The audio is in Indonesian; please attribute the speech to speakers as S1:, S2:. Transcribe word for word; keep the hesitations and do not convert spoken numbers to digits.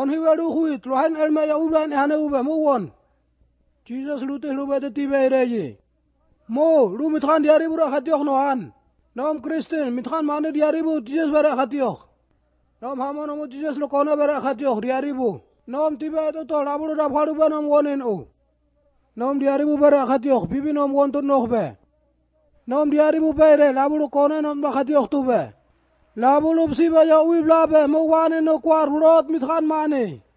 S1: on hiwelu huit lohan elme ya uban hane ube mo won. Jesus lute lube de tibe reji. Mo lu mithan diari bura khatiok noan. Nom Kristen mithan mane diari bu Jesus bara khatiok. Nom hamon mo Jesus lo kona bara khatiok diari bu. Nom tibe to to labulu da phalu ba nom wonen o. Nom diari bu bara khatiok bibi nom won to nokhbe. Nom diari bu pere labulu kona nom ba khatiok tube. Labulu siba ya uib labe mo wane no kwar rot mithan mane.